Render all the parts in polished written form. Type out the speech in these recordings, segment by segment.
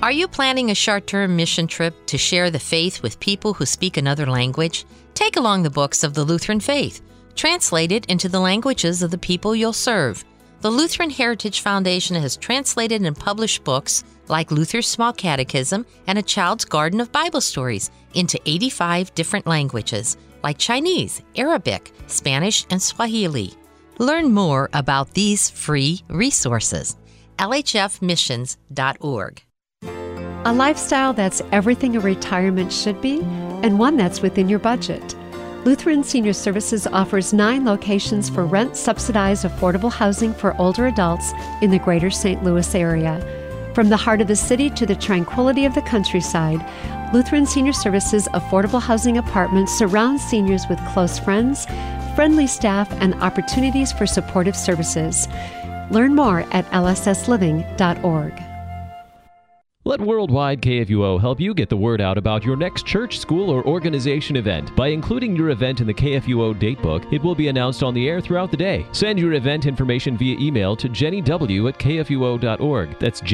Are you planning a short-term mission trip to share the faith with people who speak another language? Take along the books of the Lutheran faith, translated into the languages of the people you'll serve. The Lutheran Heritage Foundation has translated and published books like Luther's Small Catechism and A Child's Garden of Bible Stories into 85 different languages, like Chinese, Arabic, Spanish, and Swahili. Learn more about these free resources. lhfmissions.org. A lifestyle that's everything a retirement should be, and one that's within your budget. Lutheran Senior Services offers 9 locations for rent-subsidized affordable housing for older adults in the greater St. Louis area. From the heart of the city to the tranquility of the countryside, Lutheran Senior Services affordable housing apartments surround seniors with close friends, friendly staff, and opportunities for supportive services. Learn more at lssliving.org. Let Worldwide KFUO help you get the word out about your next church, school, or organization event. By including your event in the KFUO datebook, it will be announced on the air throughout the day. Send your event information via email to jennyw@kfuo.org. That's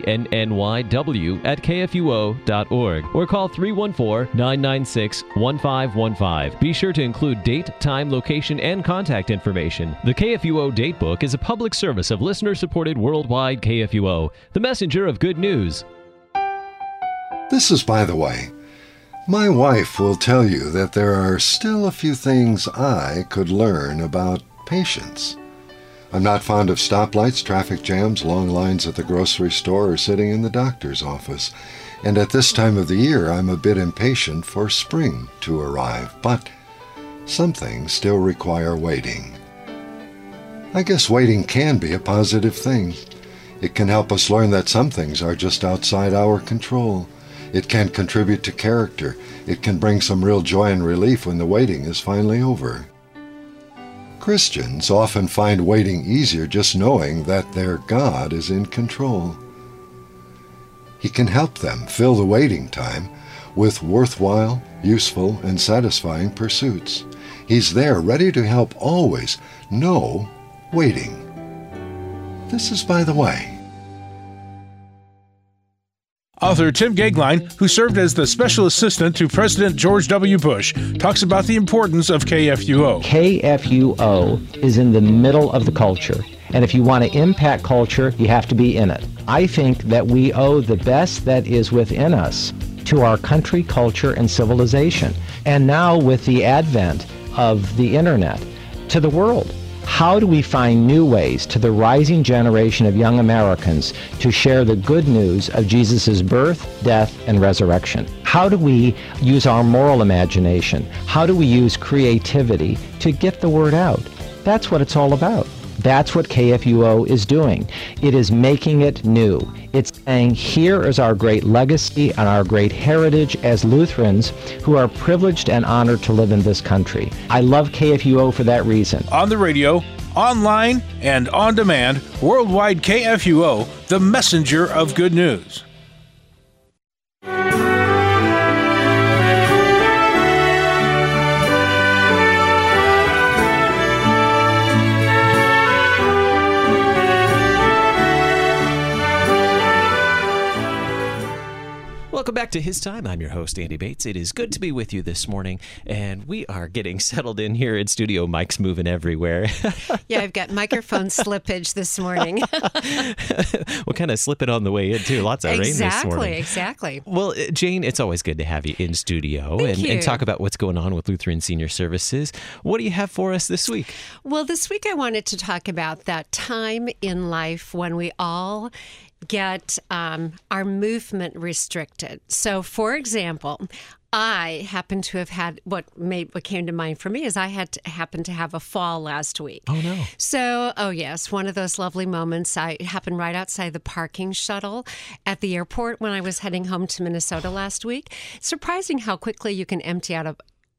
JENNYW@kfuo.org. Or call 314-996-1515. Be sure to include date, time, location, and contact information. The KFUO datebook is a public service of listener-supported Worldwide KFUO, the messenger of good news. This is By the Way. My wife will tell you that there are still a few things I could learn about patience. I'm not fond of stoplights, traffic jams, long lines at the grocery store, or sitting in the doctor's office. And at this time of the year, I'm a bit impatient for spring to arrive. But some things still require waiting. I guess waiting can be a positive thing. It can help us learn that some things are just outside our control. It can contribute to character. It can bring some real joy and relief when the waiting is finally over. Christians often find waiting easier just knowing that their God is in control. He can help them fill the waiting time with worthwhile, useful, and satisfying pursuits. He's there, ready to help always. No waiting. This is By the Way. Author Tim Gagline, who served as the special assistant to President George W. Bush, talks about the importance of KFUO. KFUO is in the middle of the culture, and if you want to impact culture, you have to be in it. I think that we owe the best that is within us to our country, culture, and civilization. And now with the advent of the internet, to the world. How do we find new ways to the rising generation of young Americans to share the good news of Jesus' birth, death, and resurrection? How do we use our moral imagination? How do we use creativity to get the word out? That's what it's all about. That's what KFUO is doing. It is making it new. It's saying, here is our great legacy and our great heritage as Lutherans who are privileged and honored to live in this country. I love KFUO for that reason. On the radio, online, and on demand, Worldwide KFUO, the messenger of good news. Welcome back to His Time. I'm your host, Andy Bates. It is good to be with you this morning, and we are getting settled in here in studio. Mike's moving everywhere. Yeah, I've got microphone slippage this morning. We'll kind of slip it on the way in, too. Lots of rain this morning. Exactly. Well, Jane, it's always good to have you in studio and talk about what's going on with Lutheran Senior Services. What do you have for us this week? Well, this week I wanted to talk about that time in life when we all get our movement restricted. So, for example, I happen to have had what came to mind for me is I happened to have a fall last week. Oh, no. So, yes, one of those lovely moments. It happened right outside the parking shuttle at the airport when I was heading home to Minnesota last week. Surprising how quickly you can empty out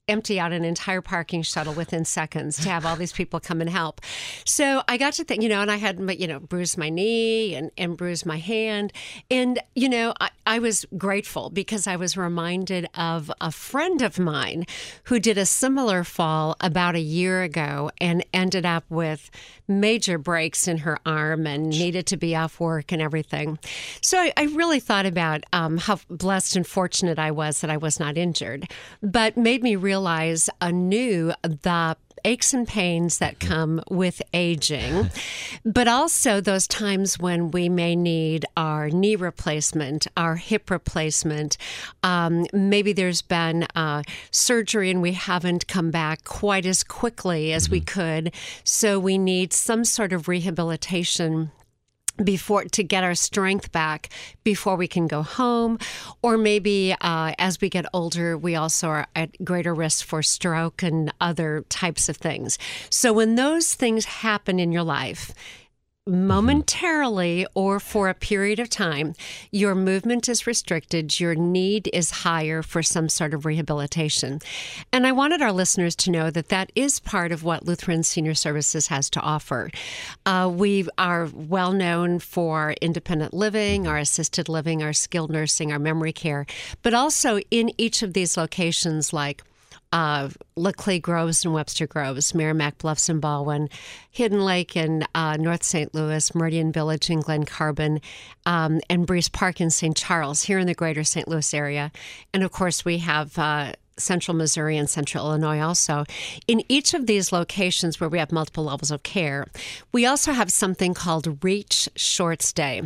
empty out an entire parking shuttle within seconds to have all these people come and help. So I got to think, and I had, bruised my knee and bruised my hand. And, I was grateful because I was reminded of a friend of mine who did a similar fall about a year ago and ended up with major breaks in her arm and needed to be off work and everything. So I really thought about how blessed and fortunate I was that I was not injured, but made me realize anew the aches and pains that come with aging, but also those times when we may need our knee replacement, our hip replacement. Maybe there's been surgery and we haven't come back quite as quickly as we could, so we need some sort of rehabilitation to get our strength back before we can go home. Or maybe as we get older, we also are at greater risk for stroke and other types of things. So when those things happen in your life, momentarily or for a period of time, your movement is restricted, your need is higher for some sort of rehabilitation. And I wanted our listeners to know that that is part of what Lutheran Senior Services has to offer. We are well known for independent living, our assisted living, our skilled nursing, our memory care, but also in each of these locations like Leclerc Groves and Webster Groves, Merrimack Bluffs and Baldwin, Hidden Lake in North St. Louis, Meridian Village in Glen Carbon, and Breeze Park in St. Charles, here in the greater St. Louis area. And of course, we have Central Missouri and Central Illinois also. In each of these locations where we have multiple levels of care, we also have something called REACH Short Stay,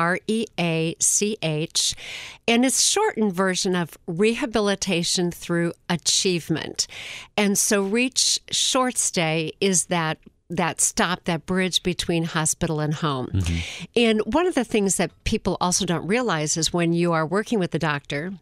REACH, and it's a shortened version of Rehabilitation Through Achievement. And so REACH Short Stay is that stop, that bridge between hospital and home. And one of the things that people also don't realize is when you are working with the doctor,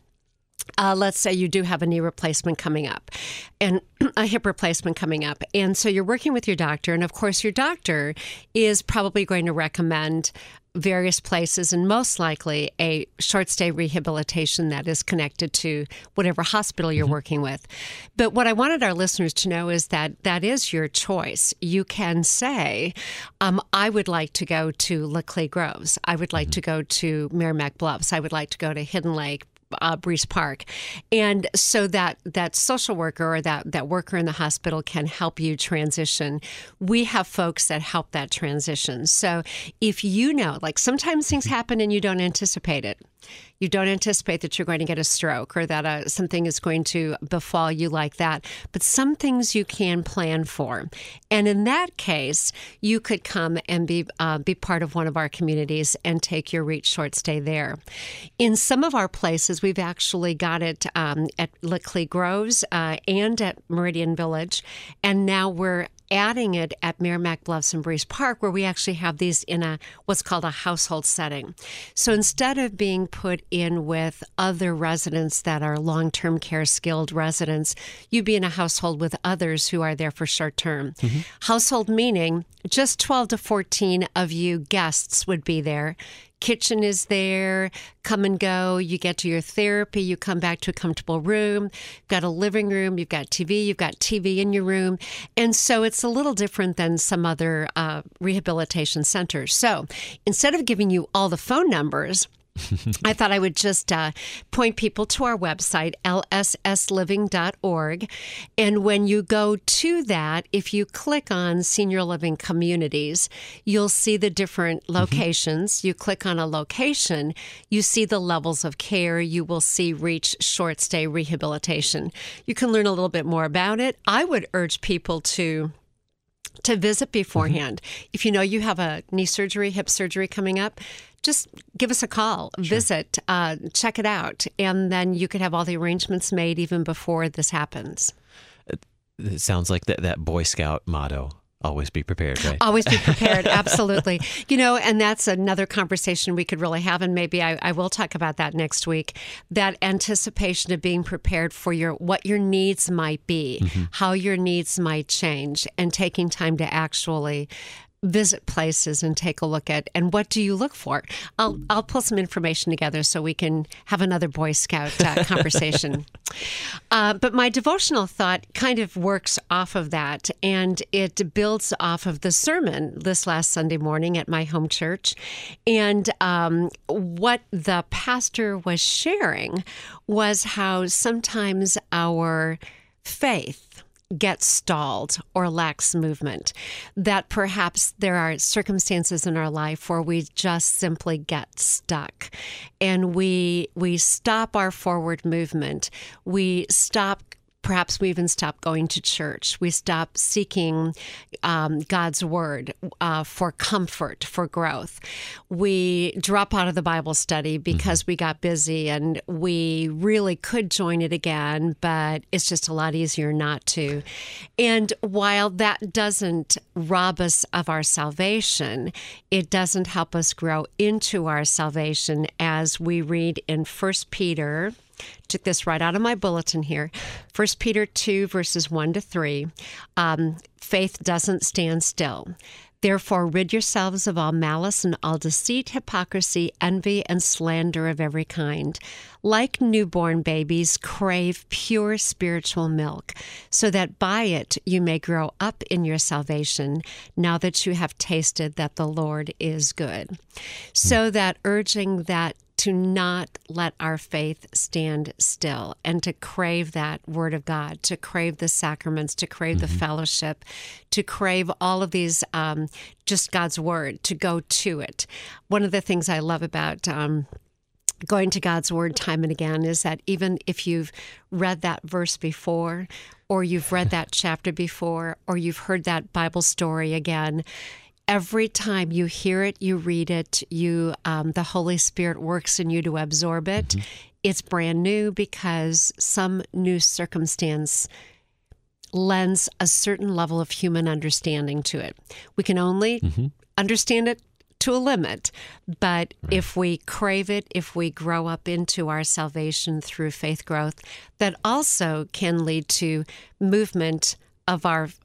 let's say you do have a knee replacement coming up and a hip replacement coming up. And so you're working with your doctor. And of course, your doctor is probably going to recommend various places and most likely a short stay rehabilitation that is connected to whatever hospital you're working with. But what I wanted our listeners to know is that that is your choice. You can say, I would like to go to Leclerc Groves. I would like to go to Merrimack Bluffs. I would like to go to Hidden Lake, Breeze Park. And so that social worker or that worker in the hospital can help you transition. We have folks that help that transition. So if you know, like sometimes things happen and you don't anticipate it. You don't anticipate that you're going to get a stroke or that something is going to befall you like that. But some things you can plan for. And in that case, you could come and be part of one of our communities and take your REACH short stay there. In some of our places, we've actually got it at Leclerc Groves and at Meridian Village. And now we're adding it at Merrimack Bluffs and Breeze Park, where we actually have these in what's called a household setting. So instead of being put in with other residents that are long-term care skilled residents, you'd be in a household with others who are there for short term. Household meaning just 12 to 14 of you guests would be there. Kitchen is there, come and go. You get to your therapy, you come back to a comfortable room. You've got a living room, you've got TV in your room. And so it's a little different than some other rehabilitation centers. So instead of giving you all the phone numbers, I thought I would just point people to our website, lssliving.org. And when you go to that, if you click on Senior Living Communities, you'll see the different locations. You click on a location, you see the levels of care. You will see REACH Short Stay Rehabilitation. You can learn a little bit more about it. I would urge people to visit beforehand. If you know you have a knee surgery, hip surgery coming up, just give us a call, visit, check it out, and then you could have all the arrangements made even before this happens. It sounds like that Boy Scout motto, always be prepared, right? Always be prepared, absolutely. And that's another conversation we could really have, and maybe I will talk about that next week, that anticipation of being prepared for what your needs might be, how your needs might change, and taking time to actually visit places and take a look at, and what do you look for? I'll pull some information together so we can have another Boy Scout conversation. But my devotional thought kind of works off of that, and it builds off of the sermon this last Sunday morning at my home church. And what the pastor was sharing was how sometimes our faith gets stalled or lacks movement, that perhaps there are circumstances in our life where we just simply get stuck, and we stop our forward movement. Perhaps we even stop going to church. We stop seeking God's word for comfort, for growth. We drop out of the Bible study because we got busy, and we really could join it again, but it's just a lot easier not to. And while that doesn't rob us of our salvation, it doesn't help us grow into our salvation, as we read in 1 Peter. Took this right out of my bulletin here. 1 Peter 2, verses 1 to 3. Faith doesn't stand still. Therefore, rid yourselves of all malice and all deceit, hypocrisy, envy, and slander of every kind. Like newborn babies, crave pure spiritual milk, so that by it you may grow up in your salvation, now that you have tasted that the Lord is good. So that urging that to not let our faith stand still, and to crave that Word of God, to crave the sacraments, to crave the fellowship, to crave all of these, just God's Word, to go to it. One of the things I love about going to God's Word time and again is that even if you've read that verse before, or you've read that chapter before, or you've heard that Bible story again, every time you hear it, you read it, the Holy Spirit works in you to absorb it. It's brand new because some new circumstance lends a certain level of human understanding to it. We can only understand it to a limit, but if we crave it, if we grow up into our salvation through faith growth, that also can lead to movement of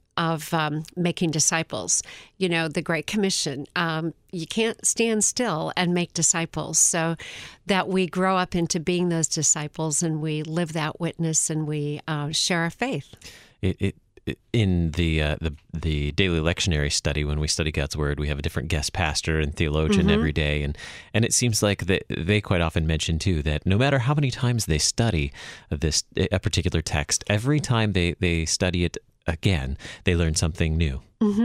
making disciples. You know, the Great Commission, you can't stand still and make disciples. So that we grow up into being those disciples, and we live that witness, and we share our faith. In the daily lectionary study, when we study God's Word, we have a different guest pastor and theologian every day, and it seems like they quite often mention too that no matter how many times they study a particular text, every time they study it again, they learn something new.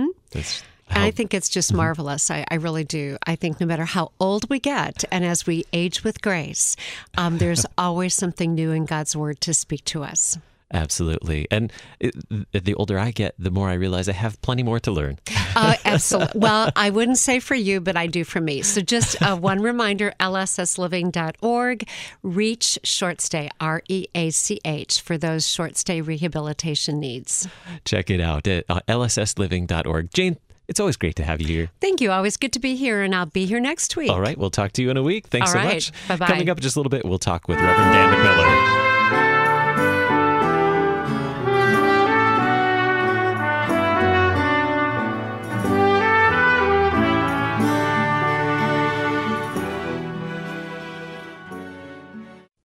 I think it's just marvelous. I really do. I think no matter how old we get, and as we age with grace, there's always something new in God's Word to speak to us. Absolutely. And the older I get, the more I realize I have plenty more to learn. Absolutely. Well, I wouldn't say for you, but I do for me. So just one reminder, lssliving.org, REACH Short Stay, REACH, for those short stay rehabilitation needs. Check it out at lssliving.org. Jane, it's always great to have you here. Thank you. Always good to be here, and I'll be here next week. All right. We'll talk to you in a week. Thanks so much. Bye-bye. Coming up in just a little bit, we'll talk with Reverend Dan McMiller.